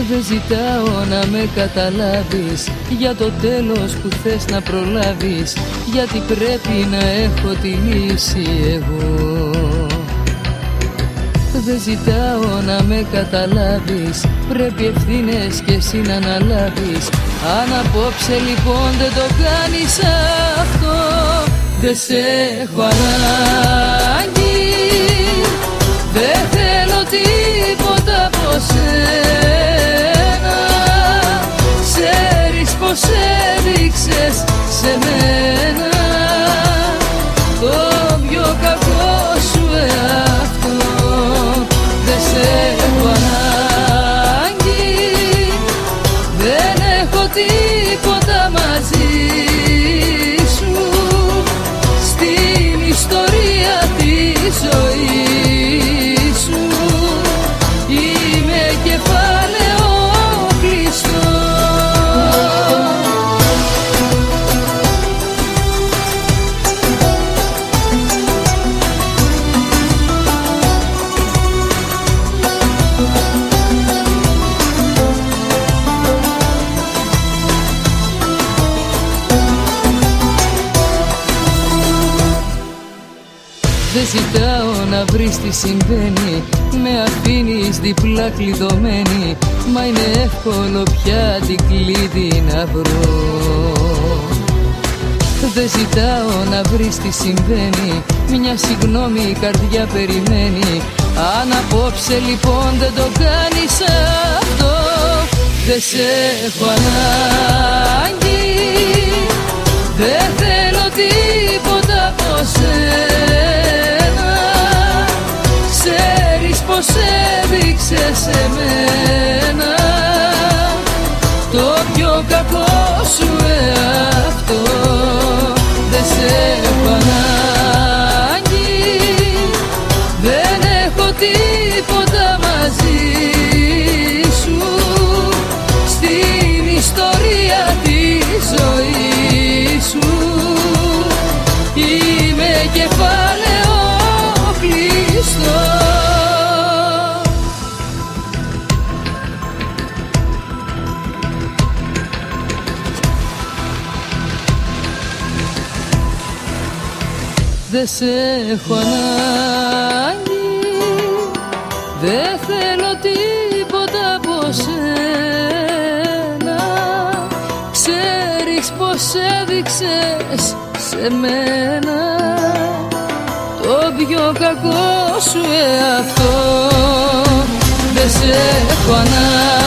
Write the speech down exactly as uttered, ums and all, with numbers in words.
Δεν ζητάω να με καταλάβεις για το τέλος που θες να προλάβεις, γιατί πρέπει να έχω τη λύση εγώ. Δεν ζητάω να με καταλάβεις, πρέπει ευθύνες κι εσύ να αναλάβεις. Αν απόψε λοιπόν δεν το κάνεις αυτό, δεν σε έχω ανάγκη. Δεν θέλω τίποτα από σένα. Ξέρεις πως έδειξες σε μένα το πιο κακό σου εαυτό. Δεν σε έχω ανάγκη, δεν έχω τίποτα μαζί σου στην ιστορία της ζωής σου. Είμαι κεφάλαιο κλειστό. Δεν ζητάω να βρεις τι συμβαίνει, με αφήνεις διπλά κλειδωμένη. Μα είναι εύκολο πια την κλίδι να βρω. Δεν ζητάω να βρεις τι συμβαίνει, μια συγγνώμη η καρδιά περιμένει. Αν απόψε λοιπόν δεν το κάνεις αυτό, δεν σε έχω ανάγκη. Δεν θέλω τίποτα από σένα. Ξέρεις πως έδειξες σε μένα το πιο κακό σου εαυτό. Δεν σε έχω ανάγκη, δεν έχω τίποτα μαζί σου στην ιστορία της ζωής σου. Είμαι κεφάλαιο κλειστό. Δεν σε έχω ανάγκη, δεν θέλω τίποτα από σένα. Ξέρεις πως έδειξες σε μένα το πιο κακό σου εαυτό. Δεν σε έχω ανάγκη.